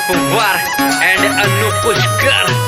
Pawar and Anu Pushkar.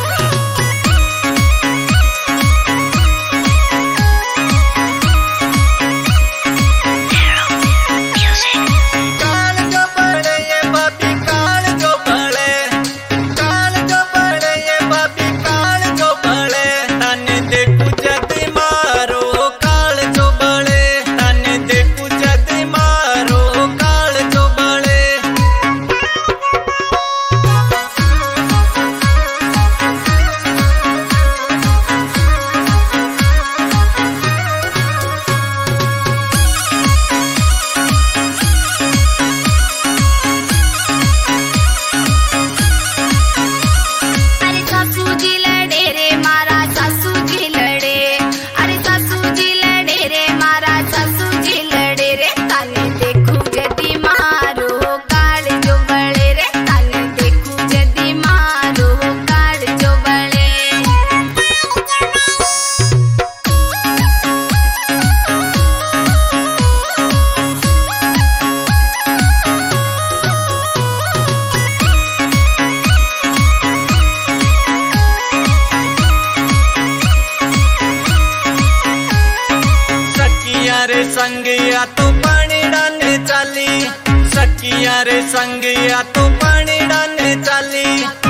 संगिया तो पानी डाने चाली, सखिया रे संगिया तो पानी डाने चाली।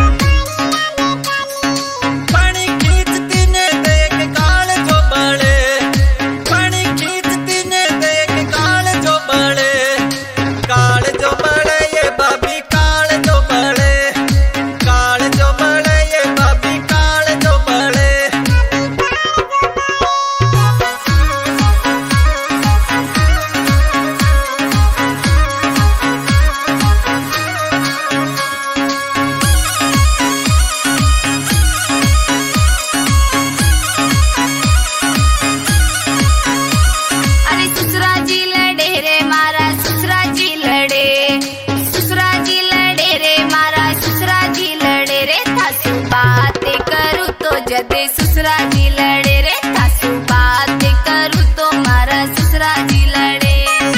पानी खींचती ने देख काल जो बड़े, पानी खींचती ने देख काल जो बड़े, काल जो बड़े ये भाभी काल जो बड़े, काल जो बड़े ये भाभी काल जो बड़े। जदे ससुरा जी लड़े रे सासू बात करूँ तो मारा ससुरा जी लड़े।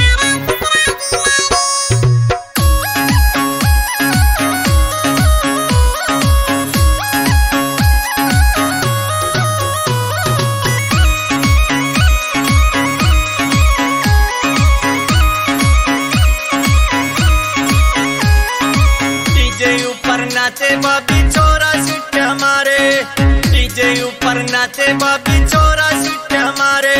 डीजे ऊपर नाचे बाबी छोरा सिट्या मारे, डीजे ऊपर नाचे बाबी छोरा सिट्या मारे।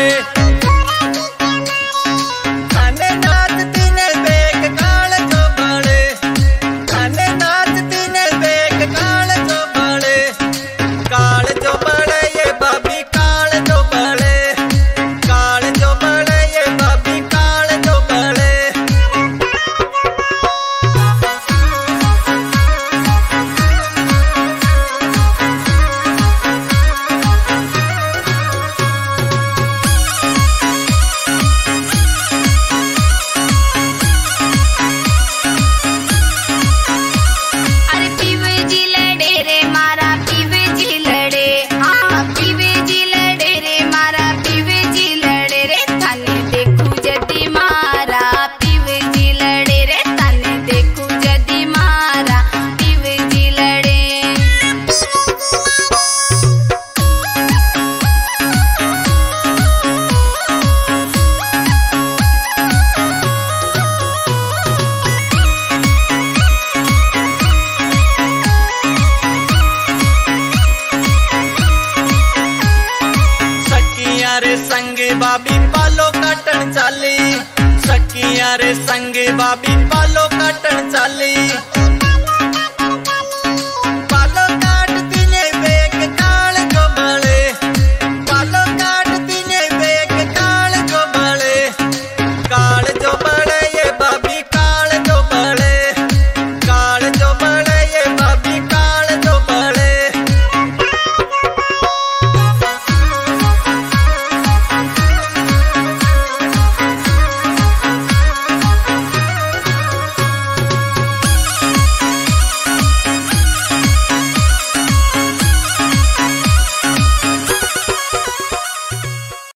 खाने नाचती ने देख काल जो बड़े, खाने नाचती ने देख काल जो बड़े, काल जो बड़े ये बाबी काल जो बड़े, काल जो बड़े ये बाबी काल जो बड़े। संगे बाबी पालो कटन चाली, सखिया रे संगे बाबी